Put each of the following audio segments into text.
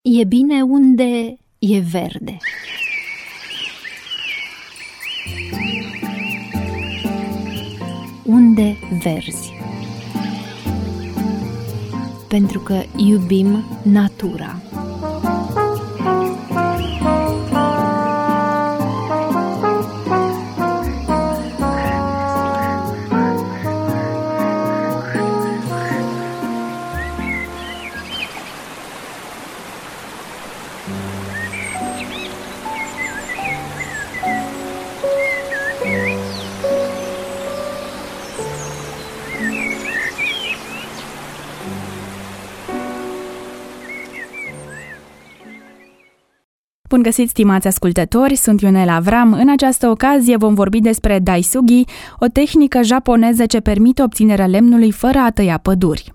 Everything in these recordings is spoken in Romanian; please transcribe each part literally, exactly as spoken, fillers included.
E bine unde e verde. Unde verzi. Pentru că iubim natura. Bun găsit, stimați ascultători, sunt Ionela Avram. În această ocazie vom vorbi despre daisugi, o tehnică japoneză ce permite obținerea lemnului fără a tăia păduri.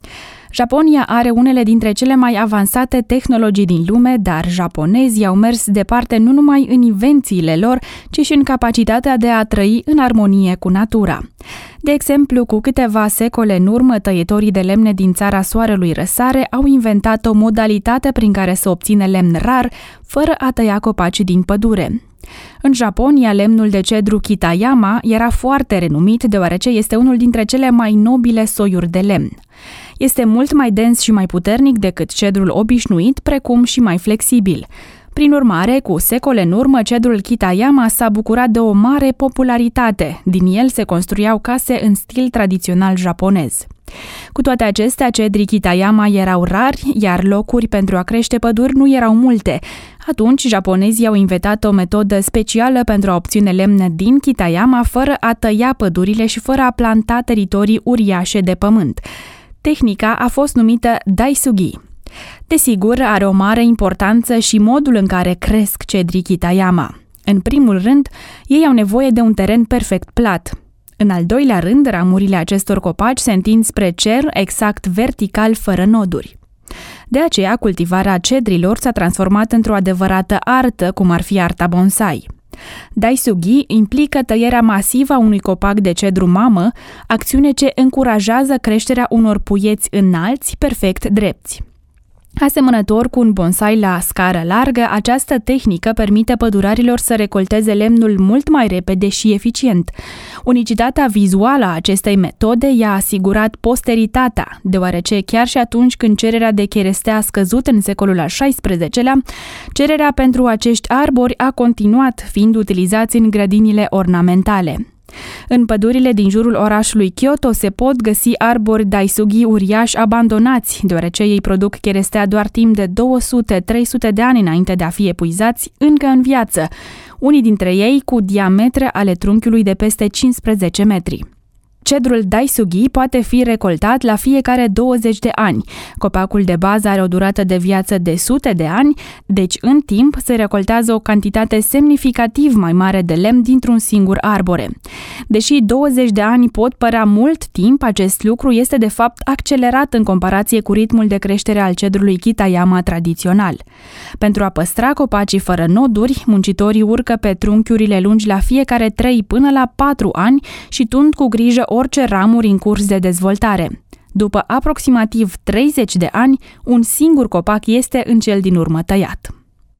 Japonia are unele dintre cele mai avansate tehnologii din lume, dar japonezii au mers departe nu numai în invențiile lor, ci și în capacitatea de a trăi în armonie cu natura. De exemplu, cu câteva secole în urmă, tăietorii de lemne din țara soarelui răsare au inventat o modalitate prin care să obțină lemn rar, fără a tăia copaci din pădure. În Japonia, lemnul de cedru Kitayama era foarte renumit, deoarece este unul dintre cele mai nobile soiuri de lemn. Este mult mai dens și mai puternic decât cedrul obișnuit, precum și mai flexibil. Prin urmare, cu secole în urmă, cedrul Kitayama s-a bucurat de o mare popularitate. Din el se construiau case în stil tradițional japonez. Cu toate acestea, cedrii Kitayama erau rari, iar locuri pentru a crește păduri nu erau multe. Atunci, japonezii au inventat o metodă specială pentru a obține lemn din Kitayama fără a tăia pădurile și fără a planta teritorii uriașe de pământ. Tehnica a fost numită daisugi. Desigur, are o mare importanță și modul în care cresc cedrii Kitayama. În primul rând, ei au nevoie de un teren perfect plat. În al doilea rând, ramurile acestor copaci se întind spre cer, exact vertical, fără noduri. De aceea, cultivarea cedrilor s-a transformat într-o adevărată artă, cum ar fi arta bonsai. Daisugi implică tăierea masivă a unui copac de cedru mamă, acțiune ce încurajează creșterea unor puieți înalți, perfect drepți. Asemănător cu un bonsai la scară largă, această tehnică permite pădurarilor să recolteze lemnul mult mai repede și eficient. Unicitatea vizuală a acestei metode i-a asigurat posteritatea, deoarece chiar și atunci când cererea de cherestea a scăzut în secolul al șaisprezecelea, cererea pentru acești arbori a continuat, fiind utilizați în grădinile ornamentale. În pădurile din jurul orașului Kyoto se pot găsi arbori daisugi uriași abandonați, deoarece ei produc cherestea doar timp de două sute trei sute de ani înainte de a fi epuizați încă în viață, unii dintre ei cu diametre ale trunchiului de peste cincisprezece metri. Cedrul daisugi poate fi recoltat la fiecare douăzeci de ani. Copacul de bază are o durată de viață de sute de ani, deci în timp se recoltează o cantitate semnificativ mai mare de lemn dintr-un singur arbore. Deși douăzeci de ani pot părea mult timp, acest lucru este de fapt accelerat în comparație cu ritmul de creștere al cedrului Kitayama tradițional. Pentru a păstra copacii fără noduri, muncitorii urcă pe trunchiurile lungi la fiecare trei până la patru ani și tund cu grijă orice ramuri în curs de dezvoltare. După aproximativ treizeci de ani, un singur copac este în cel din urmă tăiat.